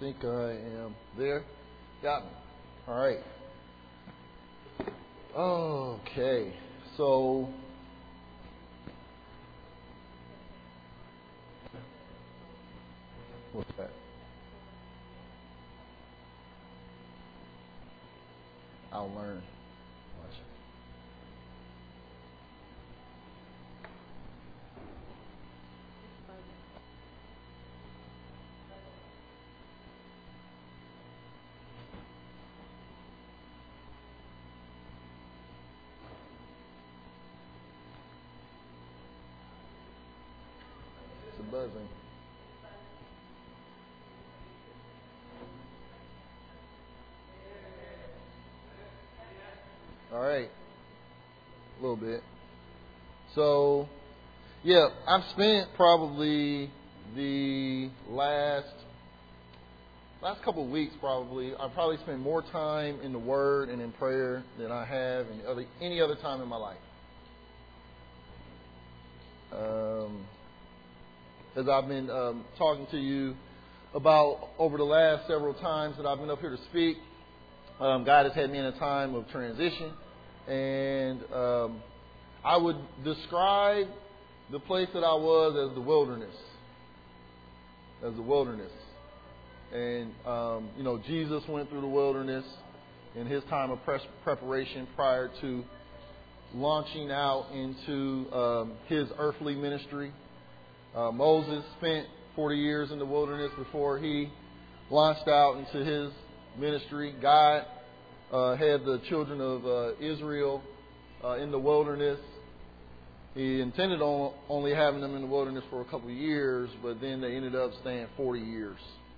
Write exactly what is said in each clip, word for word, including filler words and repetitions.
think I am there. Got me. All right. Okay. So, what's that? I'll learn. Watch. It's buzzing. All right. A little bit. So, yeah, I've spent probably the last last couple of weeks probably. I've probably spent more time in the Word and in prayer than I have in other, any other time in my life. Um, as I've been um, talking to you about over the last several times that I've been up here to speak, um, God has had me in a time of transition, and um, I would describe the place that I was as the wilderness, as the wilderness. And, um, you know, Jesus went through the wilderness in his time of pre- preparation prior to launching out into um, his earthly ministry. Uh, Moses spent forty years in the wilderness before he launched out into his ministry. God uh, had the children of uh, Israel uh, in the wilderness. He intended on only having them in the wilderness for a couple of years, but then they ended up staying forty years.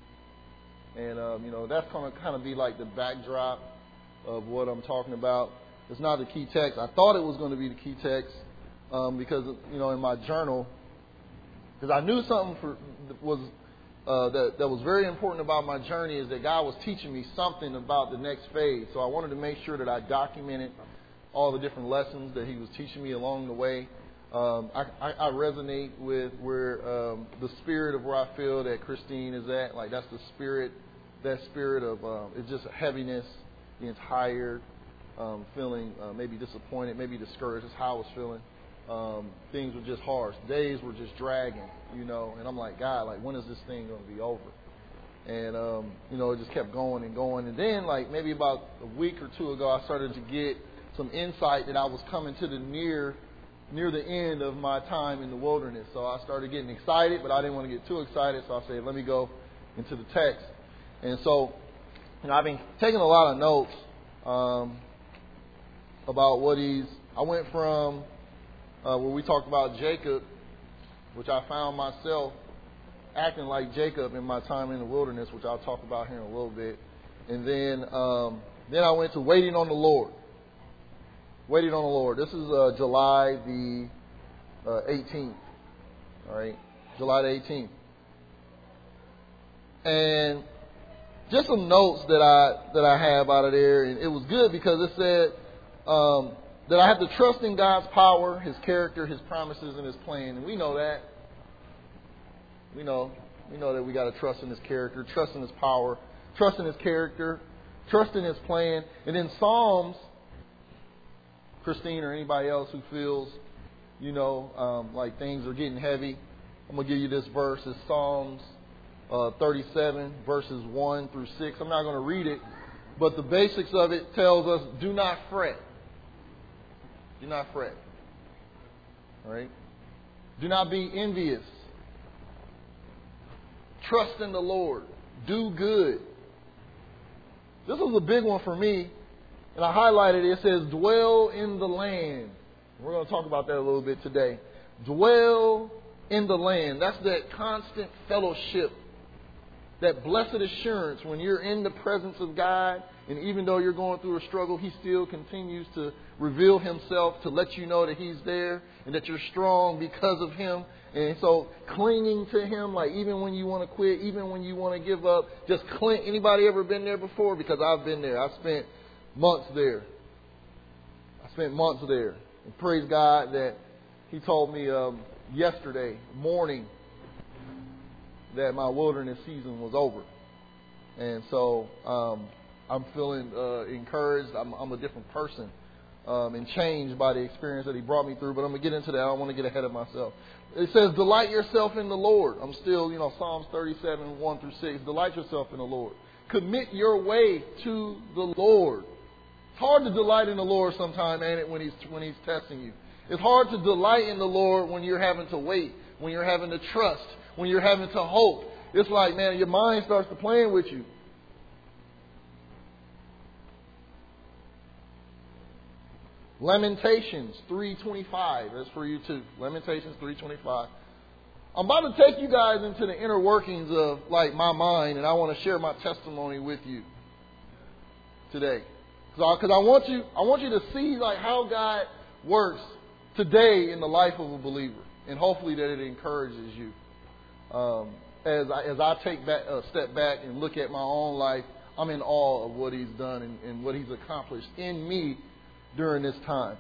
And, um, you know, that's going to kind of be like the backdrop of what I'm talking about. It's not the key text. I thought it was going to be the key text um, because, you know, in my journal, because I knew something for, was uh, that, that was very important about my journey is that God was teaching me something about the next phase. So I wanted to make sure that I documented all the different lessons that he was teaching me along the way. Um, I, I, I resonate with where um, the spirit of where I feel that Christine is at. Like that's the spirit, that spirit of um, it's just heaviness, being tired, um, feeling uh, maybe disappointed, maybe discouraged. That's how I was feeling. Um, things were just harsh. Days were just dragging, you know. And I'm like, God, like when is this thing going to be over? And um, you know, it just kept going and going. And then, like maybe about a week or two ago, I started to get some insight that I was coming to the near. near the end of my time in the wilderness. So I started getting excited, but I didn't want to get too excited. So I said, let me go into the text. And so, you know, I've been taking a lot of notes um, about what he's, I went from uh, where we talked about Jacob, which I found myself acting like Jacob in my time in the wilderness, which I'll talk about here in a little bit. And then, um, then I went to waiting on the Lord. Waiting on the Lord. This is uh, July the uh, eighteenth. All right, July the eighteenth. And just some notes that I that I have out of there, and it was good because it said um, that I have to trust in God's power, His character, His promises, and His plan. And we know that. We know. We know that we got to trust in His character, trust in His power, trust in His character, trust in His plan. And in Psalms, Christine or anybody else who feels, you know, um, like things are getting heavy, I'm going to give you this verse. It's Psalms uh, thirty-seven, verses one through six. I'm not going to read it, but the basics of it tells us, do not fret. Do not fret. All right? Do not be envious. Trust in the Lord. Do good. This was a big one for me. And I highlighted it. It says, dwell in the land. We're going to talk about that a little bit today. Dwell in the land. That's that constant fellowship, that blessed assurance when you're in the presence of God. And even though you're going through a struggle, He still continues to reveal Himself to let you know that He's there and that you're strong because of Him. And so clinging to Him, like even when you want to quit, even when you want to give up, just cling. Anybody ever been there before? Because I've been there. I spent months there. I spent months there. And praise God that He told me um, yesterday morning that my wilderness season was over. And so um, I'm feeling uh, encouraged. I'm, I'm a different person um, and changed by the experience that He brought me through. But I'm going to get into that. I don't want to get ahead of myself. It says, delight yourself in the Lord. I'm still, you know, Psalms thirty-seven, one through six. Delight yourself in the Lord. Commit your way to the Lord. It's hard to delight in the Lord sometime, ain't it, when He's, when He's testing you. It's hard to delight in the Lord when you're having to wait, when you're having to trust, when you're having to hope. It's like, man, your mind starts to playing with you. Lamentations three twenty-five. That's for you too. Lamentations three twenty-five. I'm about to take you guys into the inner workings of like my mind, and I want to share my testimony with you today. Because I, I want you, I want you to see like how God works today in the life of a believer, and hopefully that it encourages you. Um, as I as I take back a step back and look at my own life, I'm in awe of what He's done and, and what He's accomplished in me during this time.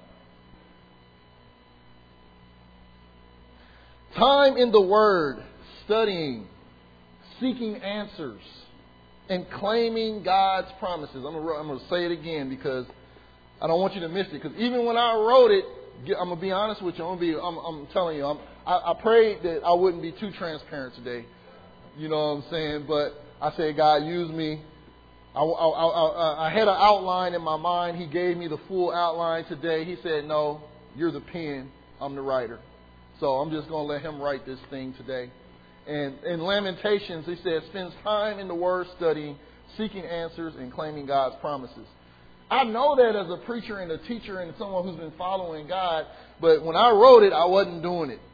Time in the Word, studying, seeking answers, and claiming God's promises. I'm gonna, I'm gonna say it again because I don't want you to miss it. Because even when I wrote it, I'm gonna be honest with you. I'm gonna be. I'm, I'm telling you. I'm, I, I prayed that I wouldn't be too transparent today. You know what I'm saying? But I said, God, use me. I, I, I, I had an outline in my mind. He gave me the full outline today. He said, no, you're the pen. I'm the writer. So I'm just going to let Him write this thing today. And in Lamentations, he said, spends time in the Word studying, seeking answers, and claiming God's promises. I know that as a preacher and a teacher and someone who's been following God, but when I wrote it, I wasn't doing it.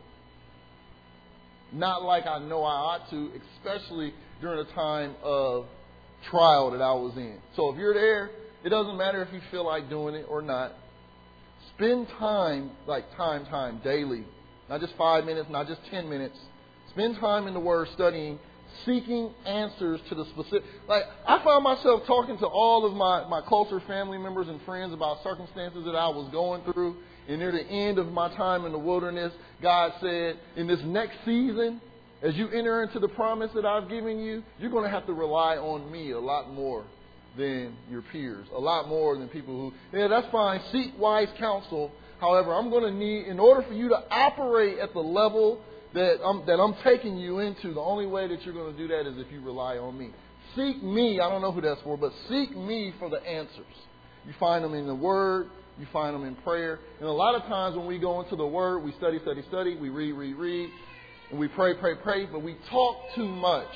Not like I know I ought to, especially during a time of trial that I was in. So if you're there, it doesn't matter if you feel like doing it or not. Spend time, like time, time, daily. Not just five minutes, not just ten minutes. Spend time in the Word studying, seeking answers to the specific. Like, I found myself talking to all of my, my closer family members and friends about circumstances that I was going through. And near the end of my time in the wilderness, God said, in this next season, as you enter into the promise that I've given you, you're going to have to rely on me a lot more than your peers, a lot more than people who, yeah, that's fine, seek wise counsel. However, I'm going to need, in order for you to operate at the level that I'm, that I'm taking you into, the only way that you're going to do that is if you rely on me. Seek me, I don't know who that's for, but seek me for the answers. You find them in the Word, you find them in prayer. And a lot of times when we go into the Word, we study, study, study, we read, read, read, and we pray, pray, pray, but we talk too much.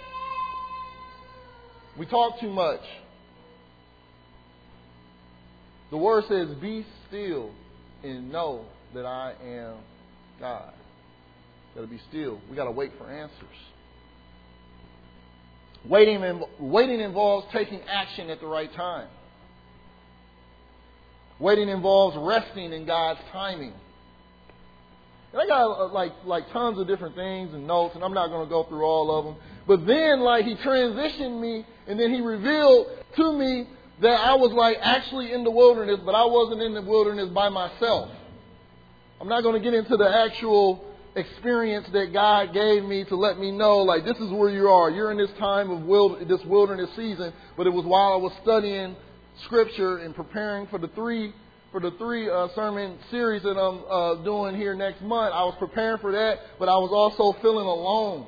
We talk too much. The Word says, be still and know that I am God. Got to be still. We got to wait for answers. Waiting, waiting involves taking action at the right time. Waiting involves resting in God's timing. And I got uh, like like tons of different things and notes, and I'm not going to go through all of them. But then, like, He transitioned me, and then He revealed to me that I was like actually in the wilderness, but I wasn't in the wilderness by myself. I'm not going to get into the actual experience that God gave me to let me know, like, this is where you are. You're in this time of wild, this wilderness season. But it was while I was studying Scripture and preparing for the three for the three uh, sermon series that I'm uh, doing here next month. I was preparing for that, but I was also feeling alone.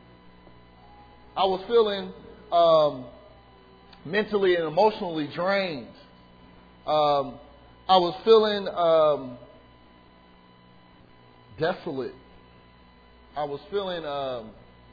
I was feeling um, mentally and emotionally drained. Um, I was feeling um, desolate. I was feeling um,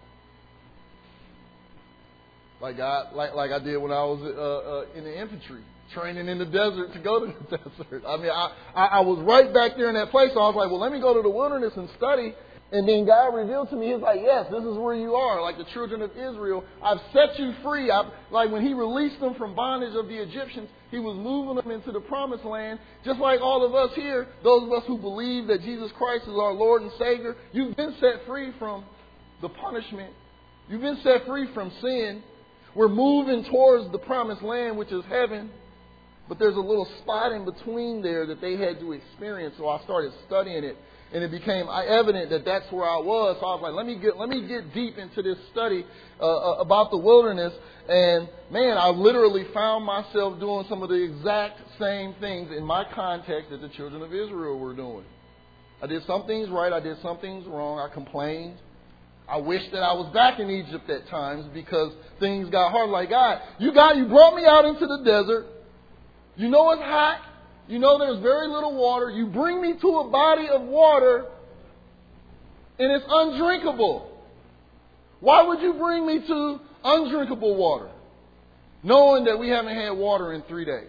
like I like like I did when I was uh, uh, in the infantry, training in the desert to go to the desert. I mean, I, I, I was right back there in that place. So I was like, well, let me go to the wilderness and study. And then God revealed to me, He's like, yes, this is where you are. Like the children of Israel, I've set you free. I've, like when He released them from bondage of the Egyptians, He was moving them into the promised land. Just like all of us here, those of us who believe that Jesus Christ is our Lord and Savior, you've been set free from the punishment. You've been set free from sin. We're moving towards the promised land, which is heaven. but there's a little spot in between there that they had to experience. So I started studying it, and it became evident that that's where I was. So I was like, let me get let me get deep into this study uh, about the wilderness. And man, I literally found myself doing some of the exact same things in my context that the children of Israel were doing. I did some things right. I did some things wrong. I complained. I wish that I was back in Egypt at times because things got hard. Like, God, you got you brought me out into the desert. You know it's hot. You know there's very little water. You bring me to a body of water and it's undrinkable. Why would you bring me to undrinkable water, knowing that we haven't had water in three days?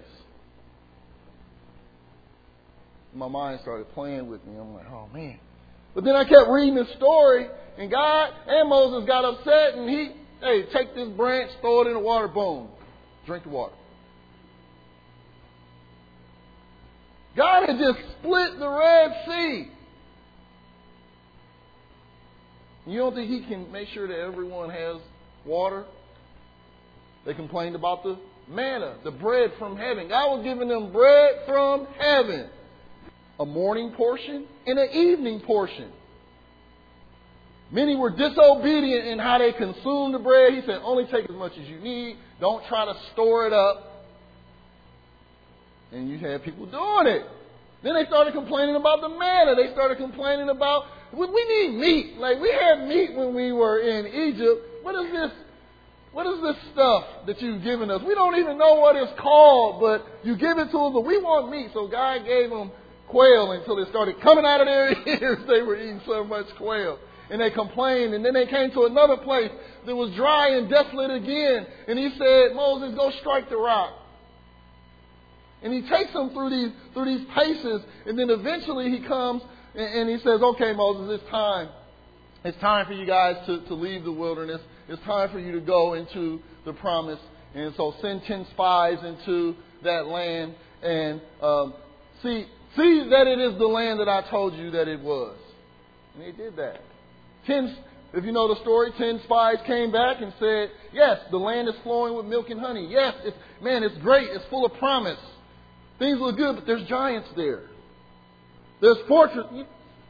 My mind started playing with me. I'm like, oh, man. But then I kept reading the story, and God and Moses got upset, and he, hey, take this branch, throw it in the water, boom, drink the water. God had just split the Red Sea. You don't think he can make sure that everyone has water? They complained about the manna, the bread from heaven. God was giving them bread from heaven. A morning portion and an evening portion. Many were disobedient in how they consumed the bread. He said, only take as much as you need. Don't try to store it up. And you had people doing it. Then they started complaining about the manna. They started complaining about, we need meat. Like, we had meat when we were in Egypt. What is this? What is this stuff that you've given us? We don't even know what it's called, but you give it to us, but we want meat. So God gave them quail until it started coming out of their ears. They were eating so much quail. And they complained. And then they came to another place that was dry and desolate again. And he said, Moses, go strike the rock. And he takes them through these through these paces. And then eventually he comes and, and he says, okay, Moses, it's time. It's time for you guys to, to leave the wilderness. It's time for you to go into the promise. And so send ten spies into that land and um, see See that it is the land that I told you that it was. And they did that. Ten, if you know the story, ten spies came back and said, yes, the land is flowing with milk and honey. Yes, it's, man, it's great. It's full of promise. Things look good, but there's giants there. There's fortress. Let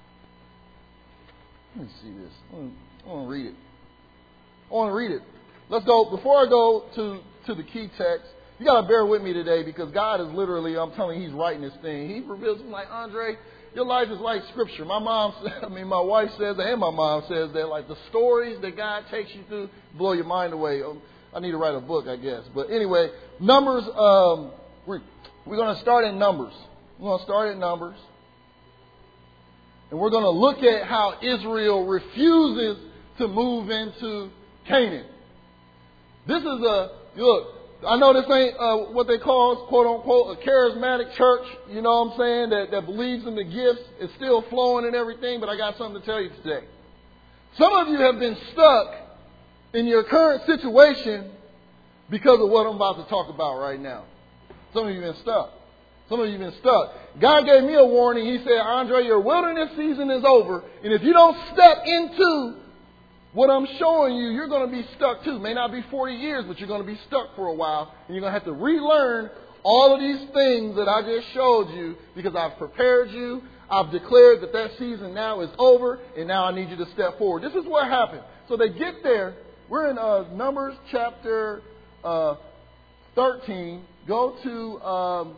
me see this. I want to read it. I want to read it. Let's go. Before I go to, to the key text, you got to bear with me today because God is literally, I'm telling you, He's writing this thing. He reveals, I'm like, Andre, your life is like Scripture. My mom, I mean, my wife says that, and my mom says that, like the stories that God takes you through blow your mind away. Um, I need to write a book, I guess. But anyway, Numbers, um, we're, we're going to start in Numbers. We're going to start in Numbers. And we're going to look at how Israel refuses to move into Canaan. This is a, look, I know this ain't uh, what they call, quote unquote, a charismatic church, you know what I'm saying, that, that believes in the gifts. It's still flowing and everything, but I got something to tell you today. Some of you have been stuck in your current situation because of what I'm about to talk about right now. Some of you have been stuck. Some of you have been stuck. God gave me a warning. He said, Andre, your wilderness season is over, and if you don't step into what I'm showing you, you're going to be stuck too. May not be forty years, but you're going to be stuck for a while. And you're going to have to relearn all of these things that I just showed you because I've prepared you. I've declared that that season now is over, and now I need you to step forward. This is what happened. So they get there. We're in uh, Numbers chapter uh, thirteen. Go to um,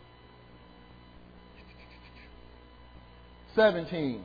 seventeen.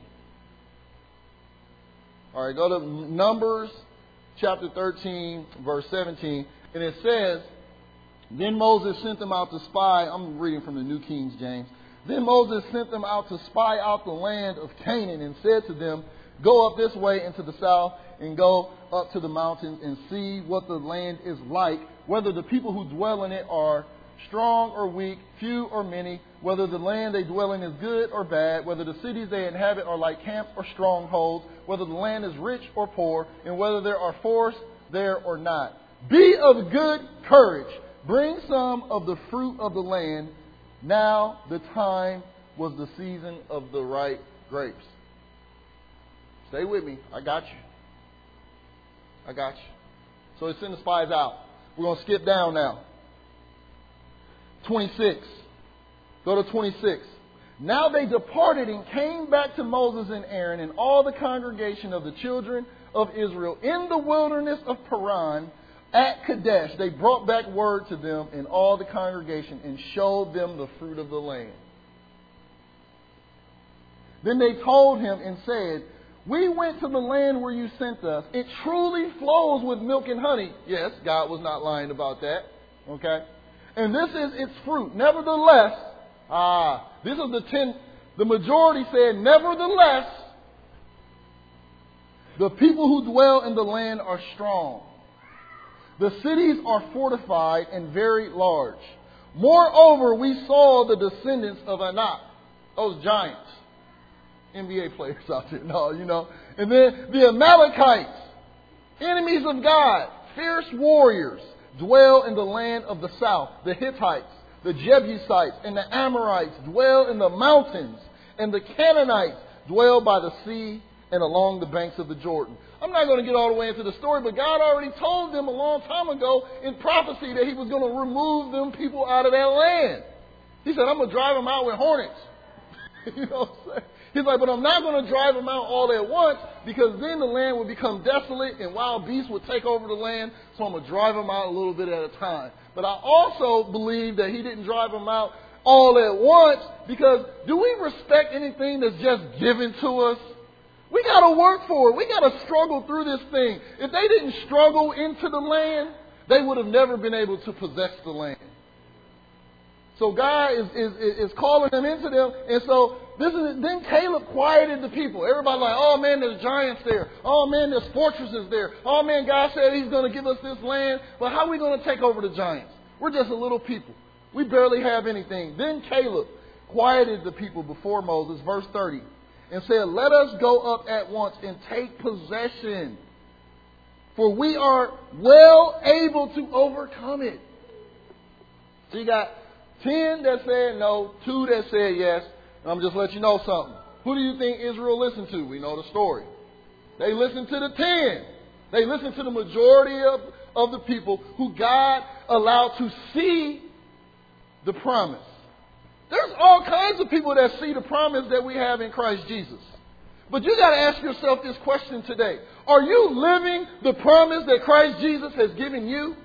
All right, go to Numbers chapter thirteen, verse seventeen. And it says, then Moses sent them out to spy. I'm reading from the New King James. Then Moses sent them out to spy out the land of Canaan and said to them, go up this way into the south and go up to the mountains and see what the land is like, whether the people who dwell in it are strong or weak, few or many, whether the land they dwell in is good or bad, whether the cities they inhabit are like camps or strongholds, whether the land is rich or poor, and whether there are forests there or not. Be of good courage. Bring some of the fruit of the land. Now the time was the season of the ripe grapes. Stay with me. I got you. I got you. So they send the spies out. We're going to skip down now. twenty-six. Go to twenty-six. Now they departed and came back to Moses and Aaron and all the congregation of the children of Israel in the wilderness of Paran at Kadesh. They brought back word to them and all the congregation and showed them the fruit of the land. Then they told him and said, we went to the land where you sent us. It truly flows with milk and honey. Yes, God was not lying about that. Okay? And this is its fruit. Nevertheless, ah, this is the ten, the majority said, nevertheless, the people who dwell in the land are strong. The cities are fortified and very large. Moreover, we saw the descendants of Anak, those giants. N B A players out there. No, you know. And then the Amalekites, enemies of God, fierce warriors, dwell in the land of the south. The Hittites, the Jebusites, and the Amorites dwell in the mountains. And the Canaanites dwell by the sea and along the banks of the Jordan. I'm not going to get all the way into the story, but God already told them a long time ago in prophecy that he was going to remove them people out of that land. He said, I'm going to drive them out with hornets. You know what I'm saying? He's like, but I'm not going to drive them out all at once because then the land would become desolate and wild beasts would take over the land. So I'm going to drive them out a little bit at a time. But I also believe that he didn't drive them out all at once because do we respect anything that's just given to us? We got to work for it. We got to struggle through this thing. If they didn't struggle into the land, they would have never been able to possess the land. So God is, is, is calling them into them. And so this is then Caleb quieted the people. Everybody like, oh man, there's giants there. Oh man, there's fortresses there. Oh man, God said he's going to give us this land. But how are we going to take over the giants? We're just a little people. We barely have anything. Then Caleb quieted the people before Moses, verse thirty, and said, let us go up at once and take possession. For we are well able to overcome it. So you got ten that said no, two that said yes. And I'm just letting you know something. Who do you think Israel listened to? We know the story. They listened to the ten. They listened to the majority of, of the people who God allowed to see the promise. There's all kinds of people that see the promise that we have in Christ Jesus. But you got to ask yourself this question today. Are you living the promise that Christ Jesus has given you?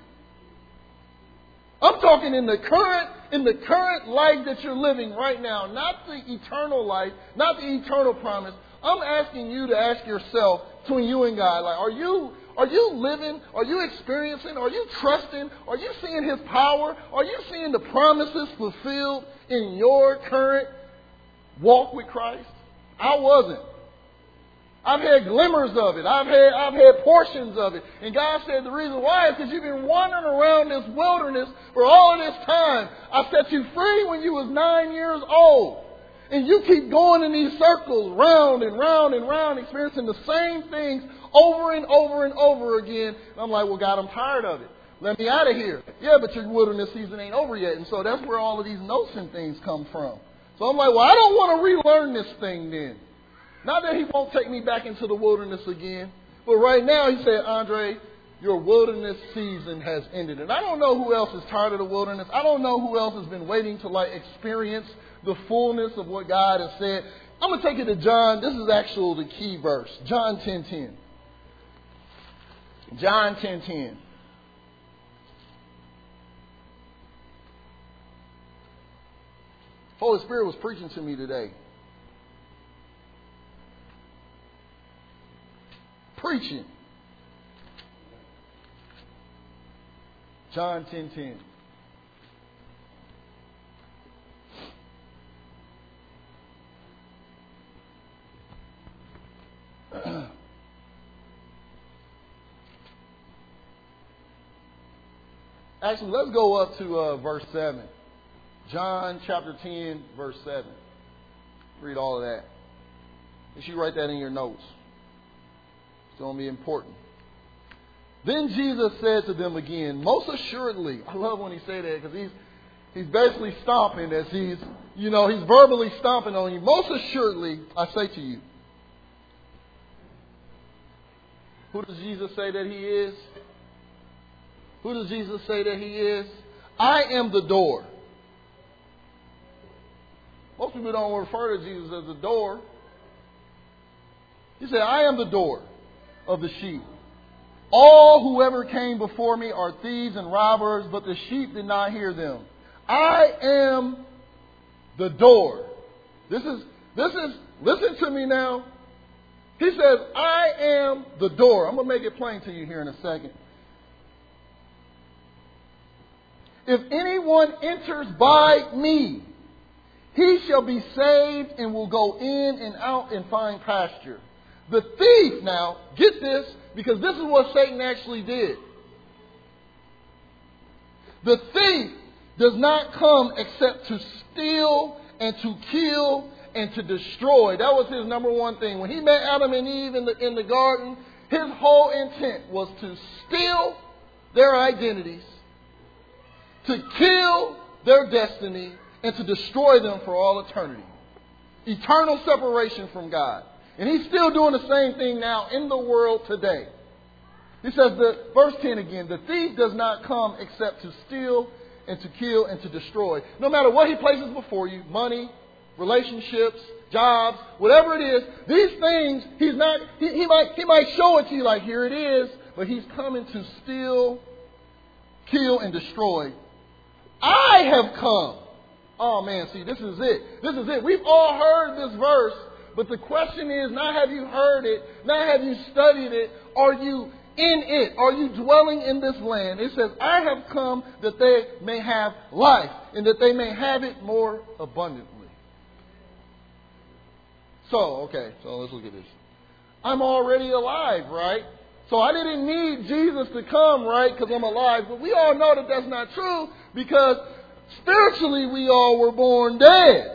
I'm talking in the current, in the current life that you're living right now, not the eternal life, not the eternal promise. I'm asking you to ask yourself, between you and God, like, are you, are you living? Are you experiencing? Are you trusting? Are you seeing His power? Are you seeing the promises fulfilled in your current walk with Christ? I wasn't. I've had glimmers of it. I've had I've had portions of it. And God said the reason why is because you've been wandering around this wilderness for all of this time. I set you free when you was nine years old. And you keep going in these circles, round and round and round, experiencing the same things over and over and over again. And I'm like, well, God, I'm tired of it. Let me out of here. Yeah, but your wilderness season ain't over yet. And so that's where all of these notes and things come from. So I'm like, well, I don't want to relearn this thing then. Not that he won't take me back into the wilderness again. But right now he said, Andre, your wilderness season has ended. And I don't know who else is tired of the wilderness. I don't know who else has been waiting to like experience the fullness of what God has said. I'm going to take you to John. This is actually the key verse. John ten ten. John ten ten. Holy Spirit was preaching to me today. Preaching. John ten ten. Actually, let's go up to uh, verse seven. John chapter ten, verse seven. Read all of that. You should write that in your notes. It's going to be important. Then Jesus said to them again, most assuredly. I love when he say that because he's he's basically stomping as he's, you know, he's verbally stomping on you. Most assuredly, I say to you. Who does Jesus say that he is? Who does Jesus say that he is? I am the door. Most people don't refer to Jesus as the door. He said, I am the door of the sheep. All whoever came before me are thieves and robbers, but the sheep did not hear them. I am the door. This is, this is, listen to me now. He says, I am the door. I'm going to make it plain to you here in a second. If anyone enters by me, he shall be saved and will go in and out and find pasture. The thief, now, get this, because this is what Satan actually did. The thief does not come except to steal and to kill and to destroy. That was his number one thing. When he met Adam and Eve in the, in the garden, his whole intent was to steal their identities, to kill their destiny, and to destroy them for all eternity. Eternal separation from God. And he's still doing the same thing now in the world today. He says, the, verse ten again, the thief does not come except to steal and to kill and to destroy. No matter what he places before you, money, relationships, jobs, whatever it is, these things, he's not, he, he might, he might show it to you like, here it is, but he's coming to steal, kill, and destroy. I have come. Oh man, see, this is it. This is it. We've all heard this verse, but the question is, not have you heard it, not have you studied it, are you in it? Are you dwelling in this land? It says, I have come that they may have life and that they may have it more abundantly. So, okay, so let's look at this. I'm already alive, right? So I didn't need Jesus to come, right, because I'm alive. But we all know that that's not true because spiritually we all were born dead.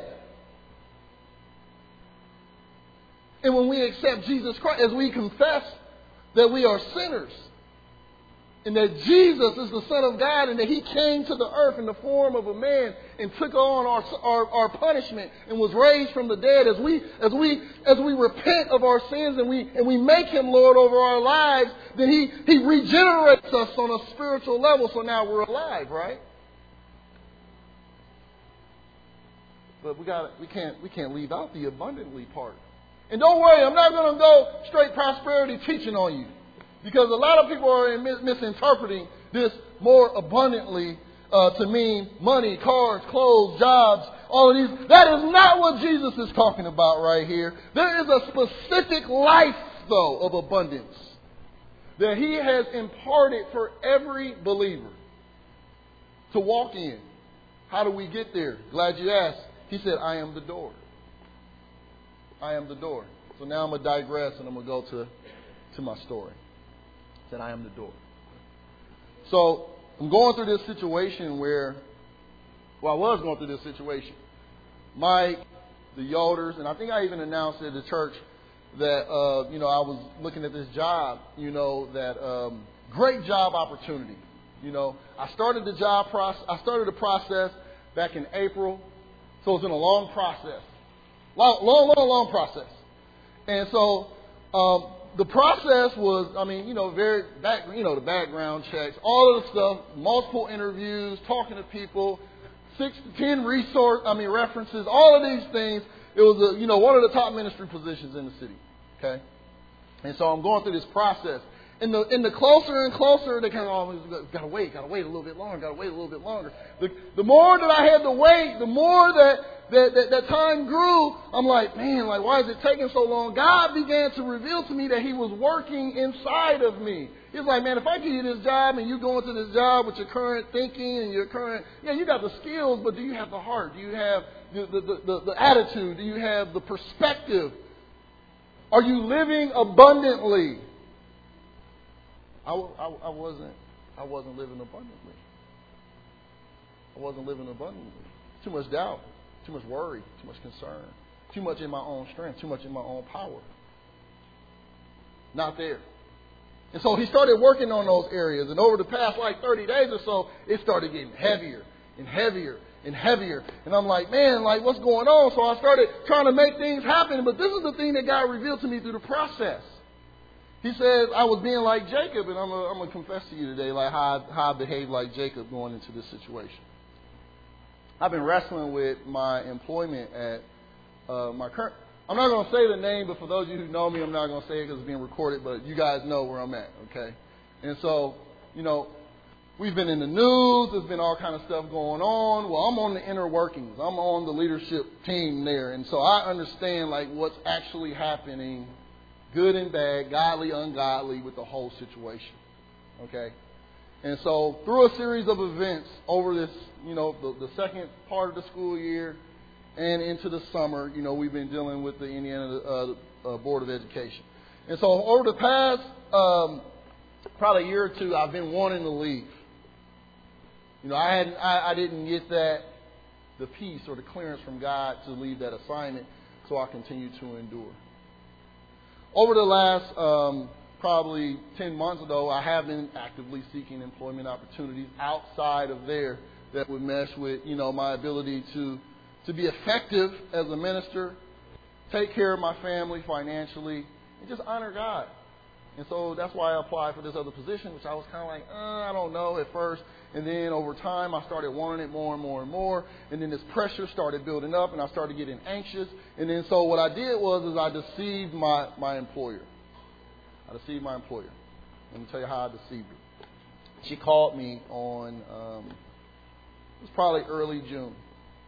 And when we accept Jesus Christ, as we confess that we are sinners, and that Jesus is the Son of God, and that He came to the earth in the form of a man and took on our, our, our punishment and was raised from the dead, as we as we as we repent of our sins and we and we make Him Lord over our lives, then He He regenerates us on a spiritual level. So now we're alive, right? But we got we can't we can't leave out the abundantly part. And don't worry, I'm not going to go straight prosperity teaching on you. Because a lot of people are mis- misinterpreting this more abundantly uh, to mean money, cars, clothes, jobs, all of these. That is not what Jesus is talking about right here. There is a specific life, though, of abundance that He has imparted for every believer to walk in. How do we get there? Glad you asked. He said, I am the door. I am the door. So now I'm going to digress and I'm going to go to, to my story. That I am the door. So I'm going through this situation where, well, I was going through this situation. Mike, the Yolders, and I think I even announced at the church that, uh, you know, I was looking at this job, you know, that um, great job opportunity. You know, I started the job process. I started the process back in April, so it's been a long process, long, long, long, long process, and so. Um, The process was, I mean, you know, very back, you know, the background checks, all of the stuff, multiple interviews, talking to people, six to ten resource, I mean, references, all of these things. It was, a, you know, one of the top ministry positions in the city. Okay, and so I'm going through this process, and the and the closer and closer, they kind of always gotta wait, gotta wait a little bit longer, gotta wait a little bit longer. The the more that I had to wait, the more that. That, that, that time grew, I'm like, man, like, why is it taking so long? God began to reveal to me that He was working inside of me. He's like, man, if I give you this job and you go into this job with your current thinking and your current, yeah, you got the skills, but do you have the heart? Do you have the, the, the, the, the attitude? Do you have the perspective? Are you living abundantly? I, I, I wasn't, I wasn't living abundantly. I wasn't living abundantly. Too much doubt. Too much worry, too much concern, too much in my own strength, too much in my own power. Not there. And so he started working on those areas. And over the past like thirty days or so, it started getting heavier and heavier and heavier. And I'm like, man, like what's going on? So I started trying to make things happen. But this is the thing that God revealed to me through the process. He says I was being like Jacob. And I'm going to confess to you today like how I, how I behaved like Jacob going into this situation. I've been wrestling with my employment at uh, my current. I'm not going to say the name, but for those of you who know me, I'm not going to say it because it's being recorded. But you guys know where I'm at, okay? And so, you know, we've been in the news. There's been all kind of stuff going on. Well, I'm on the inner workings. I'm on the leadership team there, and so I understand like what's actually happening, good and bad, godly, ungodly, with the whole situation, okay? And so through a series of events over this, you know, the, the second part of the school year and into the summer, you know, we've been dealing with the Indiana uh, uh, Board of Education. And so over the past um, probably a year or two, I've been wanting to leave. You know, I, hadn't, I, I didn't get that, the peace or the clearance from God to leave that assignment, so I continue to endure. Over the last um, probably ten months ago, I have been actively seeking employment opportunities outside of there that would mesh with, you know, my ability to, to be effective as a minister, take care of my family financially, and just honor God. And so that's why I applied for this other position, which I was kind of like, uh, I don't know at first. And then over time, I started wanting it more and more and more. And then this pressure started building up, and I started getting anxious. And then so what I did was is I deceived my, my employer. I deceived my employer. Let me tell you how I deceived her. She called me on, um, it was probably early June.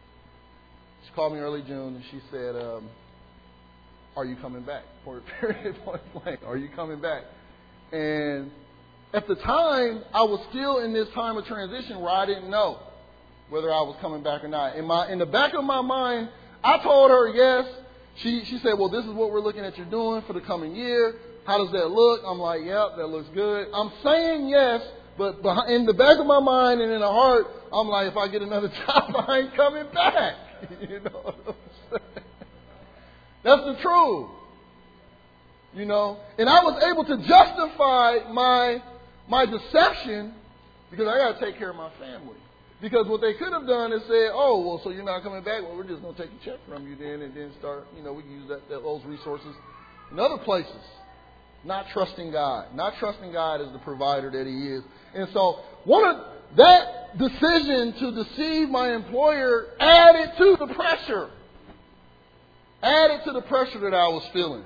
She called me early June, and she said, um, are you coming back? For a period point blank, are you coming back? And at the time, I was still in this time of transition where I didn't know whether I was coming back or not. In my in the back of my mind, I told her yes. She she said, well, this is what we're looking at you doing for the coming year. How does that look? I'm like, yep, that looks good. I'm saying yes, but behind, in the back of my mind and in the heart, I'm like, if I get another job, I ain't coming back. You know what I'm saying? That's the truth. You know, and I was able to justify my my deception because I got to take care of my family. Because what they could have done is said, oh, well, so you're not coming back? Well, we're just going to take a check from you then and then start, you know, we can use that, that those resources in other places. Not trusting God. Not trusting God as the provider that He is. And so one of that decision to deceive my employer added to the pressure. Added to the pressure that I was feeling.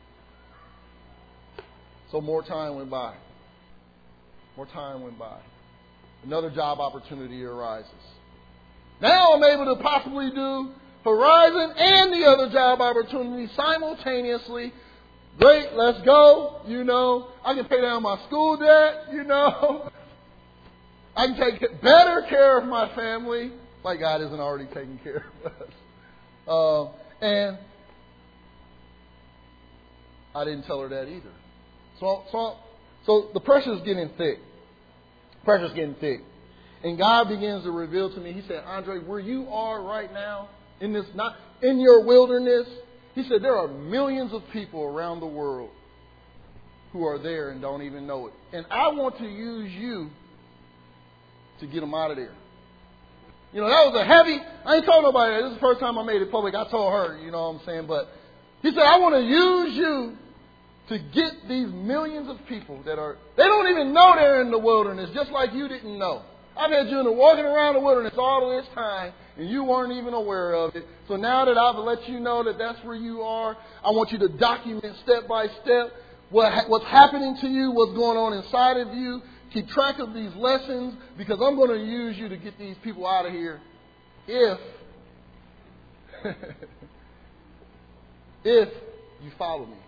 So more time went by. More time went by. Another job opportunity arises. Now I'm able to possibly do Horizon and the other job opportunity simultaneously. Great, let's go. You know, I can pay down my school debt. You know, I can take better care of my family, like God isn't already taking care of us. Uh, and I didn't tell her that either. So, so, so the pressure's getting thick. Pressure's getting thick. And God begins to reveal to me, He said, Andre, where you are right now, in this, not in your wilderness, He said, there are millions of people around the world who are there and don't even know it. And I want to use you to get them out of there. You know, that was a heavy, I ain't told nobody that. This is the first time I made it public. I told her, you know what I'm saying? But He said, I want to use you to get these millions of people that are, they don't even know they're in the wilderness, just like you didn't know. I've had you in the, walking around the wilderness all of this time, and you weren't even aware of it. So now that I've let you know that that's where you are, I want you to document step by step what what's happening to you, what's going on inside of you. Keep track of these lessons, because I'm going to use you to get these people out of here if, if you follow me.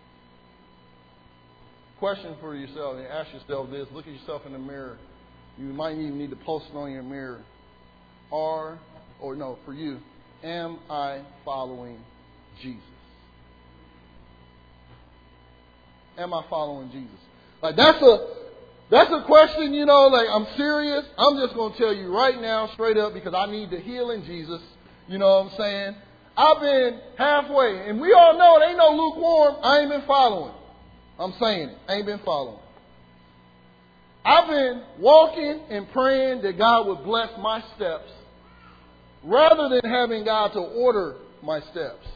Question for yourself, and ask yourself this. Look at yourself in the mirror. You might even need to post it on your mirror. Are, or no, for you, am I following Jesus? Am I following Jesus? Like that's a that's a question, you know, like I'm serious. I'm just going to tell you right now, straight up, because I need to heal in Jesus. You know what I'm saying? I've been halfway, and we all know it ain't no lukewarm. I ain't been following. I'm saying it. I ain't been following. I've been walking and praying that God would bless my steps rather than having God to order my steps.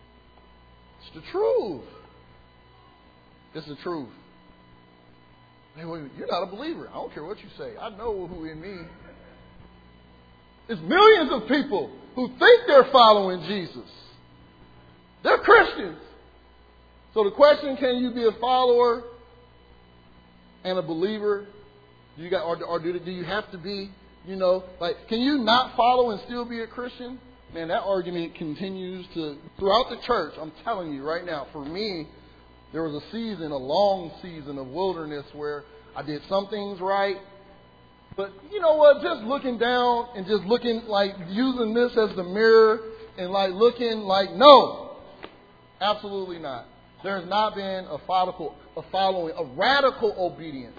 It's the truth. It's the truth. Hey, wait, you're not a believer. I don't care what you say. I know who in me. It's millions of people who think they're following Jesus. They're Christians. So the question, can you be a follower and a believer? Do you got, or, or do, do you have to be, you know, like, can you not follow and still be a Christian? Man, that argument continues to, throughout the church, I'm telling you right now, for me, there was a season, a long season of wilderness where I did some things right. But you know what, just looking down and just looking, like, using this as the mirror and, like, looking like, no, absolutely not. There has not been a follow, a following, a radical obedience.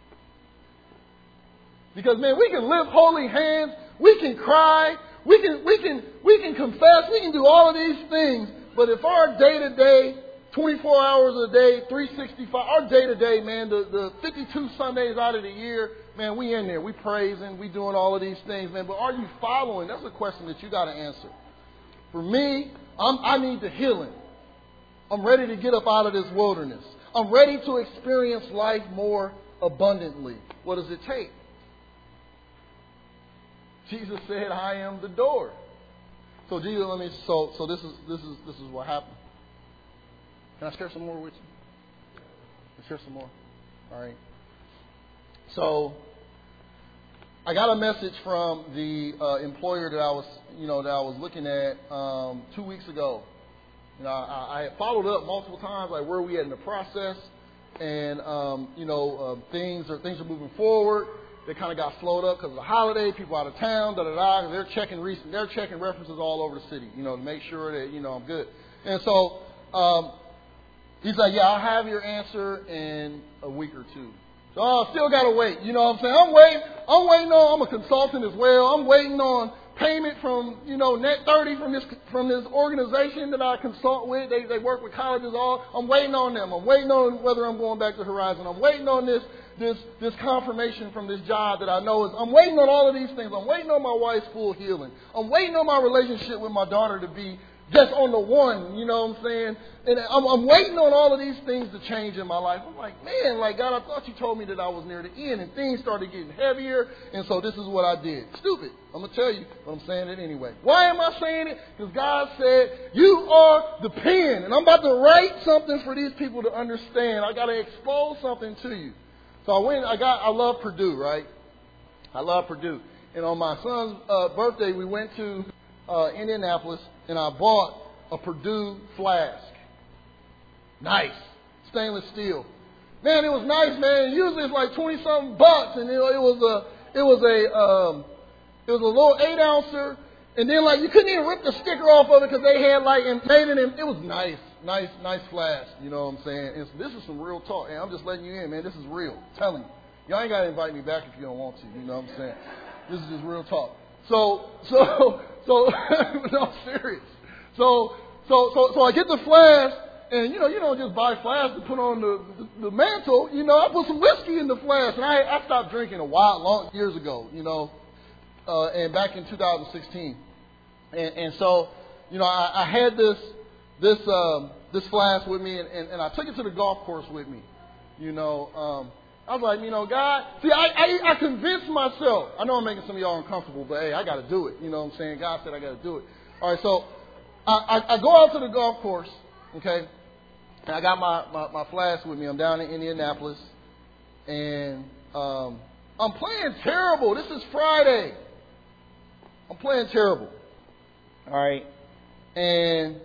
Because, man, we can lift holy hands, we can cry, we can, we can, we can confess, we can do all of these things. But if our day-to-day, twenty-four hours a day, three sixty-five, our day-to-day, man, the, the fifty-two Sundays out of the year, man, we in there, we praising, we doing all of these things, man. But are you following? That's a question that you got to answer. For me, I'm, I need the healing. I'm ready to get up out of this wilderness. I'm ready to experience life more abundantly. What does it take? Jesus said, I am the door. So Jesus, let me. So, so this is this is this is what happened. Can I share some more with you? Let's share some more. All right. So I got a message from the uh, employer that I was, you know, that I was looking at um, two weeks ago. You know, I, I had followed up multiple times, like where we at in the process, and um, you know, uh, things are things are moving forward. They kind of got slowed up because of the holiday, people out of town, da da da. They're checking recent, they're checking references all over the city, you know, to make sure that you know I'm good. And so um, he's like, yeah, I'll have your answer in a week or two. So I still got to wait. You know what I'm saying? I'm waiting. I'm waiting on, I'm a consultant as well. I'm waiting on payment from, you know, Net thirty from this from this organization that I consult with. They they work with colleges all. I'm waiting on them. I'm waiting on whether I'm going back to Horizon. I'm waiting on this this this confirmation from this job that I know is. I'm waiting on all of these things. I'm waiting on my wife's full healing. I'm waiting on my relationship with my daughter to be just on the one, you know what I'm saying? And I'm, I'm waiting on all of these things to change in my life. I'm like, man, like, God, I thought you told me that I was near the end, and things started getting heavier, and so this is what I did. Stupid. I'm going to tell you, but I'm saying it anyway. Why am I saying it? Because God said, you are the pen, and I'm about to write something for these people to understand. I got to expose something to you. So I went, I got, I love Purdue, right? I love Purdue. And on my son's uh, birthday, we went to uh, Indianapolis, and I bought a Purdue flask. Nice. Stainless steel. Man, it was nice, man. Usually it's like twenty something bucks, and it, it was a, it was a, um, it was a little eight ouncer, and then like you couldn't even rip the sticker off of it because they had like and made it. In, it was nice, nice, nice flask. You know what I'm saying? And so this is some real talk, and I'm just letting you in, man. This is real. I'm telling you, y'all ain't gotta invite me back if you don't want to. You know what I'm saying? This is just real talk. So, so, so, no, I'm serious. So, so, so, so I get the flask, and you know, you don't just buy flask to put on the, the, the mantle. You know, I put some whiskey in the flask, and I, I stopped drinking a while, long years ago. You know, uh, and back in two thousand sixteen, and, and so, you know, I, I had this, this, um, this flask with me, and, and, and I took it to the golf course with me. You know. Um, I was like, you know, God, see, I, I, I convinced myself. I know I'm making some of y'all uncomfortable, but hey, I got to do it. You know what I'm saying? God said I got to do it. All right, so I, I, I go out to the golf course, okay, and I got my, my, my flask with me. I'm down in Indianapolis, and um, I'm playing terrible. This is Friday. I'm playing terrible. All right, and,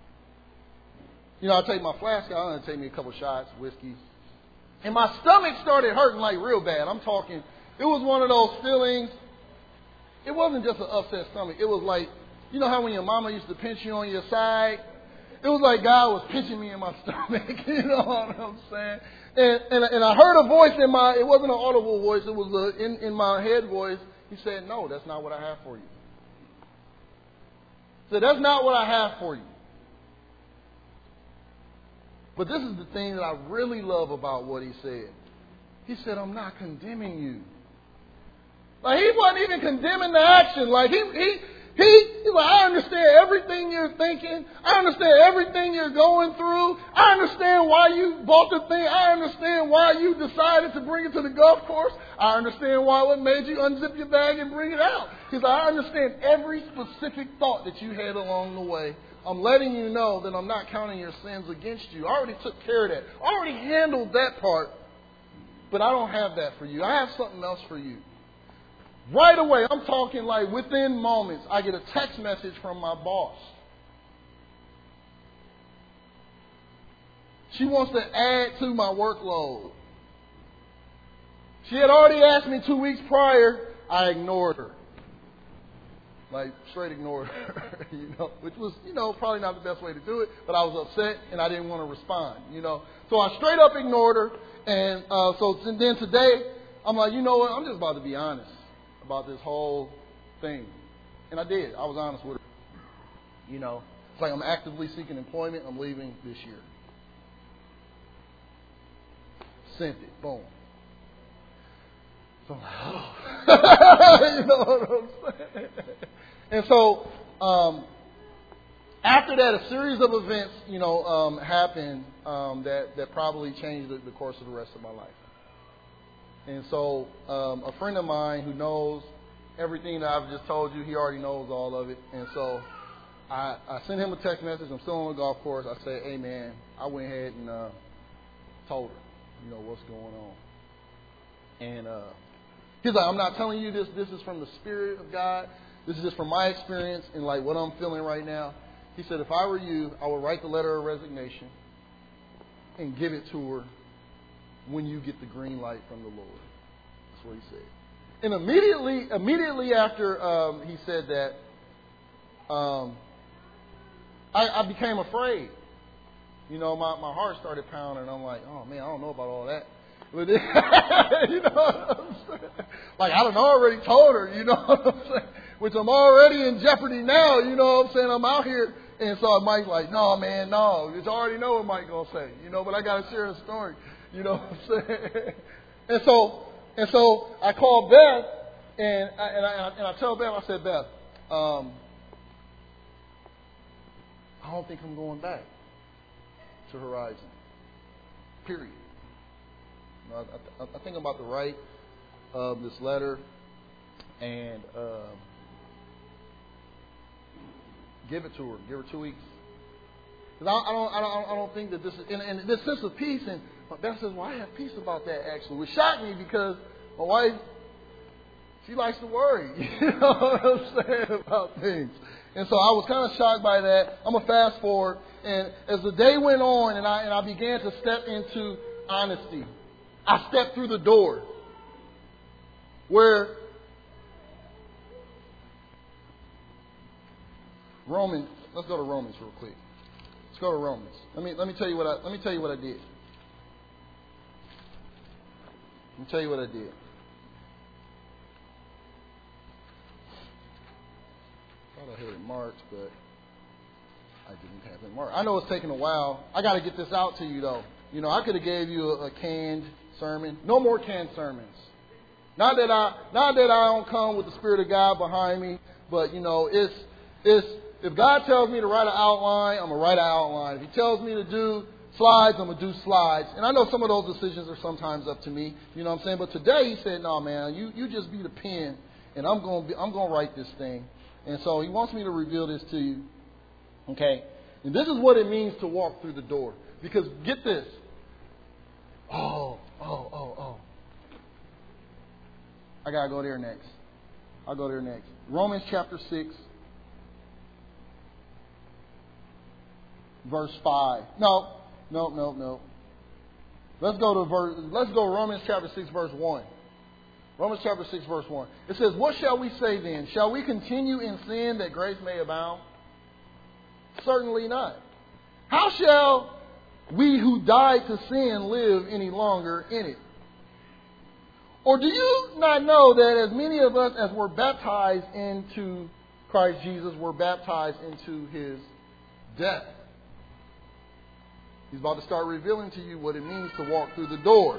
you know, I take my flask out, and I take me a couple shots, whiskey. And my stomach started hurting like real bad. I'm talking, it was one of those feelings. It wasn't just an upset stomach. It was like, you know how when your mama used to pinch you on your side? It was like God was pinching me in my stomach. You know what I'm saying? And, and, and I heard a voice in my, it wasn't an audible voice. It was a, in, in my head voice. He said, no, that's not what I have for you. He said, that's not what I have for you. But this is the thing that I really love about what he said. He said, I'm not condemning you. Like, he wasn't even condemning the action. Like, he, he, He, he's like, I understand everything you're thinking. I understand everything you're going through. I understand why you bought the thing. I understand why you decided to bring it to the golf course. I understand why what made you unzip your bag and bring it out. He's like, I understand every specific thought that you had along the way. I'm letting you know that I'm not counting your sins against you. I already took care of that. I already handled that part. But I don't have that for you. I have something else for you. Right away, I'm talking like within moments, I get a text message from my boss. She wants to add to my workload. She had already asked me two weeks prior. I ignored her. Like, straight ignored her, you know, which was, you know, probably not the best way to do it, but I was upset and I didn't want to respond, you know. So I straight up ignored her, and uh, so and then today, I'm like, you know what, I'm just about to be honest about this whole thing. And I did. I was honest with her. You know, it's like I'm actively seeking employment. I'm leaving this year. Sent it. Boom. So I'm like, oh. You know what I'm saying? And so, um, after that, a series of events, you know, um, happened um, that, that probably changed the, the course of the rest of my life. And so, um, a friend of mine who knows everything that I've just told you, he already knows all of it. And so, I, I sent him a text message. I'm still on the golf course. I said, hey, man, I went ahead and uh, told her, you know, what's going on. And uh, he's like, I'm not telling you this. This is from the Spirit of God. This is just from my experience and like what I'm feeling right now. He said, if I were you, I would write the letter of resignation and give it to her when you get the green light from the Lord. That's what he said. And immediately, immediately after um, he said that, um, I, I became afraid. You know, my, my heart started pounding. I'm like, oh man, I don't know about all that. But then, you know what I'm saying? Like, I done already told her, you know what I'm saying? Which I'm already in jeopardy now, you know what I'm saying? I'm out here. And so Mike's like, no, man, no. You already know what Mike's going to say, you know, but I got to share a story, you know what I'm saying? And so, and so I called Beth, and I, and I, and I tell Beth, I said, Beth, um, I don't think I'm going back to Horizon, period. You know, I, I, I think I'm about to write uh, this letter and uh, give it to her. Give her two weeks. Because I, I don't, I don't, I don't think that this is, and, and this sense of peace. And Beth says, "Well, I have peace about that." Actually, which shocked me because my wife, she likes to worry. You know what I'm saying about things. And so I was kind of shocked by that. I'm gonna fast forward, and as the day went on, and I and I began to step into honesty, I stepped through the door where Romans. Let's go to Romans real quick. Let's go to Romans. Let me let me tell you what I let me tell you what I did. Let me tell you what I did. I thought I had it marked, but I didn't have it marked. I know it's taking a while. I got to get this out to you though. You know, I could have gave you a, a canned sermon. No more canned sermons. Not that I not that I don't come with the Spirit of God behind me, but you know, it's it's if God tells me to write an outline, I'm gonna write an outline. If He tells me to do slides, I'm gonna do slides. And I know some of those decisions are sometimes up to me. You know what I'm saying? But today He said, "No, man, you, you just be the pen, and I'm gonna be, I'm gonna write this thing." And so He wants me to reveal this to you. Okay, and this is what it means to walk through the door. Because get this. Oh, oh, oh, oh. I gotta go there next. I'll go there next. Romans chapter six. Verse five. No, no, no, no. Let's go to verse. Let's go Romans chapter six, verse one. Romans chapter six, verse one. It says, "What shall we say then? Shall we continue in sin that grace may abound? Certainly not. How shall we who died to sin live any longer in it? Or do you not know that as many of us as were baptized into Christ Jesus were baptized into His death?" He's about to start revealing to you what it means to walk through the door.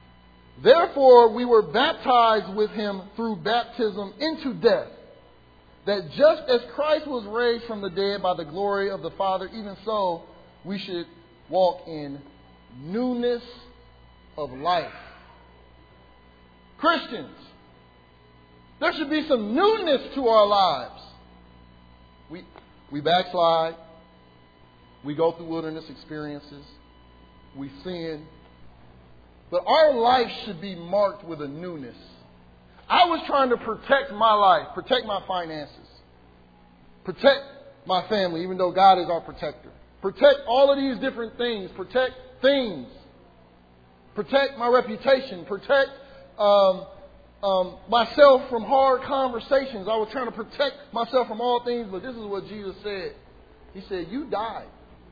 "Therefore we were baptized with Him through baptism into death, that just as Christ was raised from the dead by the glory of the Father, even so we should walk in newness of life. Christians, there should be some newness to our lives. We, we backslide. We go through wilderness experiences. We sin. But our life should be marked with a newness. I was trying to protect my life, protect my finances, protect my family, even though God is our protector. Protect all of these different things. Protect things. Protect my reputation. Protect um, um, myself from hard conversations. I was trying to protect myself from all things, but this is what Jesus said. He said, you died.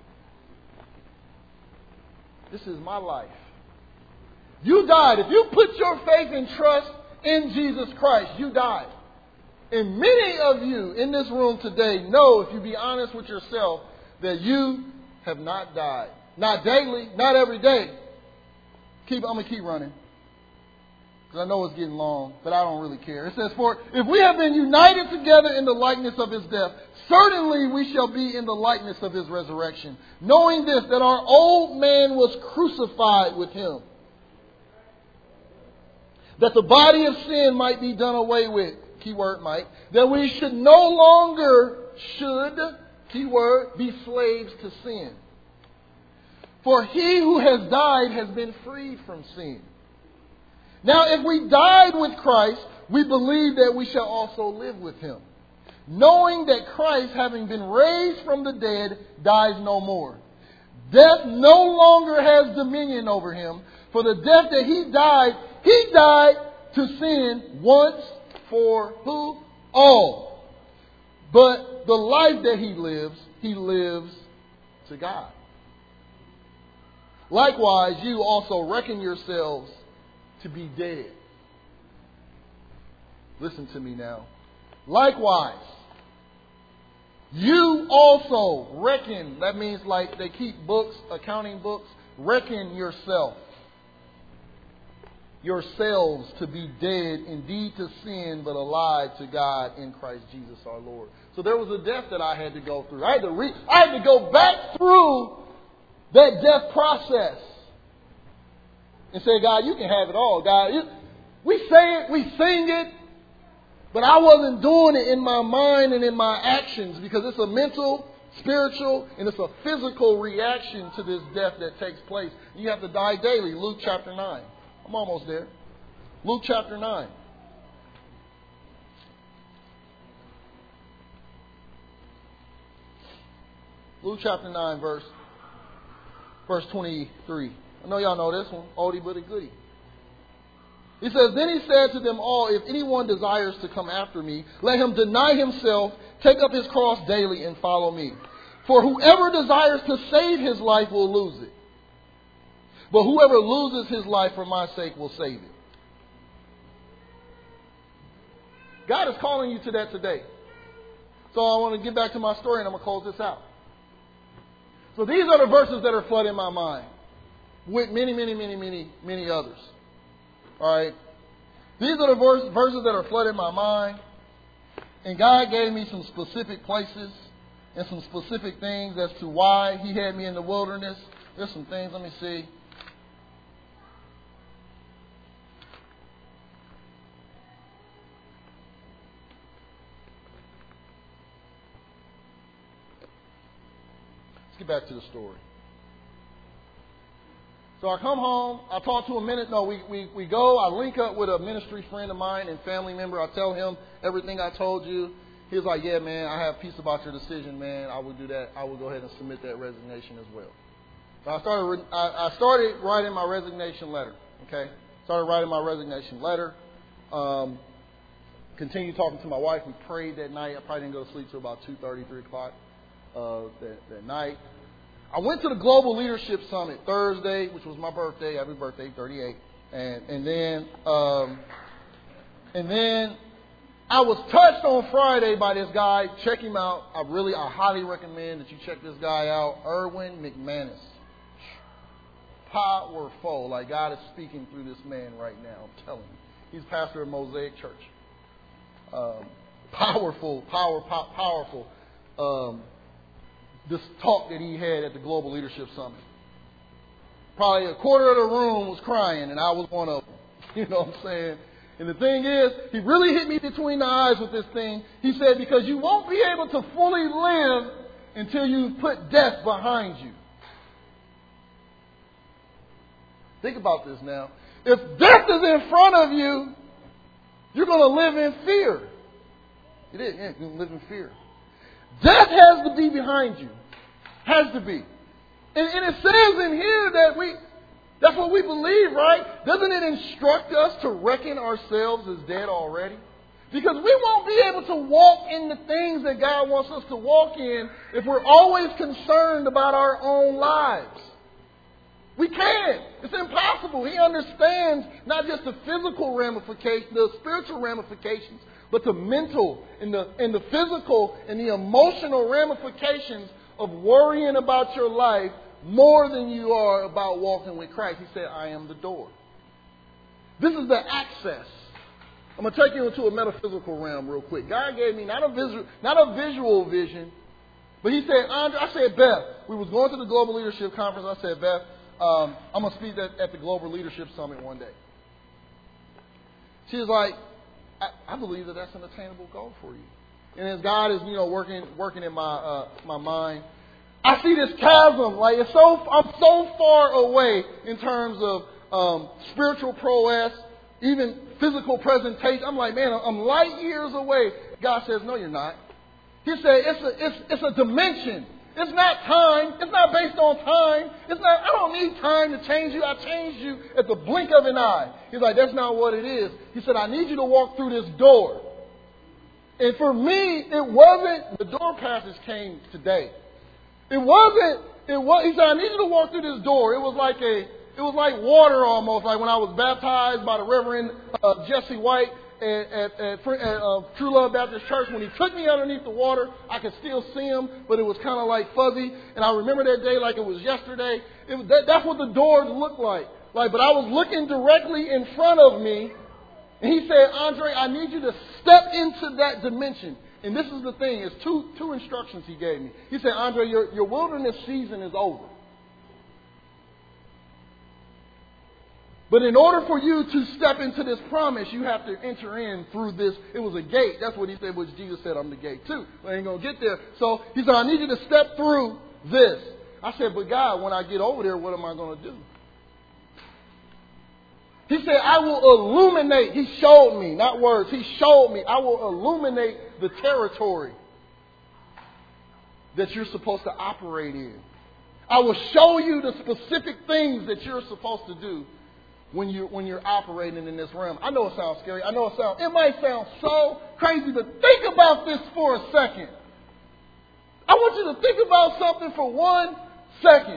This is my life. You died. If you put your faith and trust in Jesus Christ, you died. And many of you in this room today know, if you be honest with yourself, that you have not died. Not daily, not every day. Keep, I'm going to keep running. Because I know it's getting long, but I don't really care. It says, for if we have been united together in the likeness of his death, certainly we shall be in the likeness of his resurrection. Knowing this, that our old man was crucified with him, that the body of sin might be done away with, keyword might, that we should no longer, should, keyword, be slaves to sin. For he who has died has been freed from sin. Now if we died with Christ, we believe that we shall also live with him, knowing that Christ, having been raised from the dead, dies no more. Death no longer has dominion over him, for the death that he died, he died to sin once for who? All. But the life that he lives, he lives to God. Likewise, you also reckon yourselves to be dead. Listen to me now. Likewise, you also reckon, that means like they keep books, accounting books, reckon yourself. Yourselves to be dead indeed to sin, but alive to God in Christ Jesus our Lord. So there was a death that I had to go through. I had to re- I had to go back through that death process and say, God, you can have it all. God, you, we say it, we sing it, but I wasn't doing it in my mind and in my actions, because it's a mental, spiritual, and it's a physical reaction to this death that takes place. You have to die daily. Luke chapter nine. I'm almost there. Luke chapter nine. Luke chapter nine, verse, verse twenty-three. I know y'all know this one. Oldie but a goodie. He says, then he said to them all, if anyone desires to come after me, let him deny himself, take up his cross daily, and follow me. For whoever desires to save his life will lose it. But whoever loses his life for my sake will save it. God is calling you to that today. So I want to get back to my story and I'm going to close this out. So these are the verses that are flooding my mind, with many, many, many, many, many others. All right. These are the verse, verses that are flooding my mind. And God gave me some specific places and some specific things as to why he had me in the wilderness. There's some things, let me see. Let's get back to the story. So I come home, I talk to a minute, no, we, we, we go, I link up with a ministry friend of mine and family member. I tell him everything I told you. He was like, yeah, man, I have peace about your decision, man. I will do that. I will go ahead and submit that resignation as well. So I started, I, I started writing my resignation letter, okay? Started writing my resignation letter. Um, continued talking to my wife. We prayed that night. I probably didn't go to sleep till about two thirty, three o'clock uh, that, that night. I went to the Global Leadership Summit Thursday, which was my birthday. Happy birthday, thirty-eight. And and then um, and then I was touched on Friday by this guy. Check him out. I really, I highly recommend that you check this guy out. Erwin McManus. Powerful. Like God is speaking through this man right now. I'm telling you. He's pastor of Mosaic Church. Um, powerful, power, pow, powerful um, this talk that he had at the Global Leadership Summit. Probably a quarter of the room was crying, and I was one of them. You know what I'm saying? And the thing is, he really hit me between the eyes with this thing. He said, because you won't be able to fully live until you put death behind you. Think about this now. If death is in front of you, you're going to live in fear. It is. Yeah, you're going to live in fear. Death has to be behind you. Has to be. And, and it says in here that we, that's what we believe, right? Doesn't it instruct us to reckon ourselves as dead already? Because we won't be able to walk in the things that God wants us to walk in if we're always concerned about our own lives. We can't. It's impossible. He understands not just the physical ramifications, the spiritual ramifications, but the mental and the, and the physical and the emotional ramifications of worrying about your life more than you are about walking with Christ. He said, I am the door. This is the access. I'm going to take you into a metaphysical realm real quick. God gave me not a visual, not a visual vision, but he said, Andre, I said, Beth, we was going to the Global Leadership Conference. I said, Beth, um, I'm going to speak at, at the Global Leadership Summit one day. She was like, I, I believe that that's an attainable goal for you. And as God is, you know, working working in my uh, my mind, I see this chasm. Like it's so, I'm so far away in terms of um, spiritual prowess, even physical presentation. I'm like, man, I'm light years away. God says, no, you're not. He said, it's a, it's, it's a dimension. It's not time. It's not based on time. It's not, I don't need time to change you. I changed you at the blink of an eye. He's like, that's not what it is. He said, I need you to walk through this door. And for me, it wasn't, the door passage came today. It wasn't, it was, he said, I need you to walk through this door. It was like a, it was like water almost, like when I was baptized by the Reverend uh, Jesse White at, at, at, at uh, True Love Baptist Church. When he took me underneath the water, I could still see him, but it was kind of like fuzzy. And I remember that day like it was yesterday. It was, that, that's what the doors looked like. Like, but I was looking directly in front of me. And he said, Andre, I need you to step into that dimension. And this is the thing. It's two, two instructions he gave me. He said, Andre, your, your wilderness season is over. But in order for you to step into this promise, you have to enter in through this. It was a gate. That's what he said, which Jesus said, I'm the gate too. I ain't going to get there. So he said, I need you to step through this. I said, but God, when I get over there, what am I going to do? He said, I will illuminate. He showed me, not words. He showed me. I will illuminate the territory that you're supposed to operate in. I will show you the specific things that you're supposed to do when you're, when you're operating in this realm. I know it sounds scary. I know it sounds, it might sound so crazy, but think about this for a second. I want you to think about something for one second.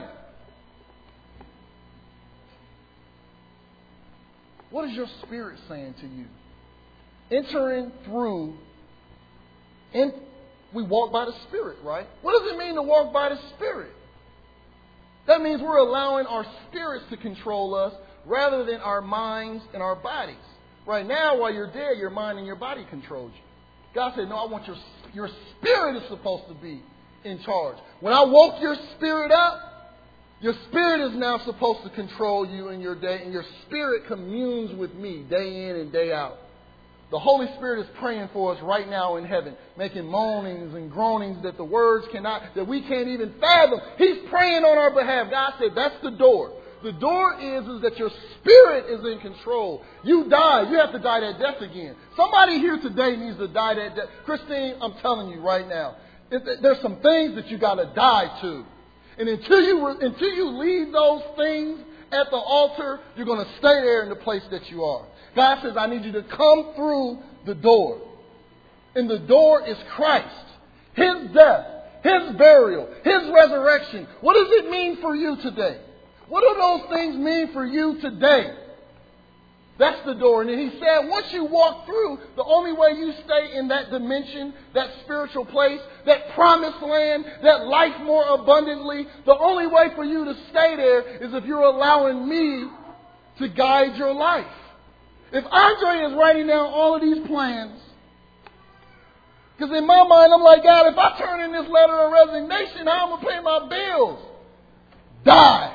What is your spirit saying to you? Entering through, in, we walk by the Spirit, right? What does it mean to walk by the Spirit? That means we're allowing our spirits to control us rather than our minds and our bodies. Right now, while you're dead, your mind and your body controls you. God said, no, I want your, your spirit is supposed to be in charge. When I woke your spirit up, your spirit is now supposed to control you in your day, and your spirit communes with me day in and day out. The Holy Spirit is praying for us right now in heaven, making moanings and groanings that the words cannot, that we can't even fathom. He's praying on our behalf. God said, that's the door. The door is, is that your spirit is in control. You die. You have to die that death again. Somebody here today needs to die that death. Christine, I'm telling you right now, there's some things that you got to die to. And until you until you leave those things at the altar, you're going to stay there in the place that you are. God says, I need you to come through the door. And the door is Christ. His death, His burial, His resurrection. What does it mean for you today? What do those things mean for you today? That's the door. And then he said, once you walk through, the only way you stay in that dimension, that spiritual place, that promised land, that life more abundantly, the only way for you to stay there is if you're allowing me to guide your life. If Andre is writing down all of these plans, Because in my mind, I'm like, God, if I turn in this letter of resignation, how am I going to pay my bills? Die.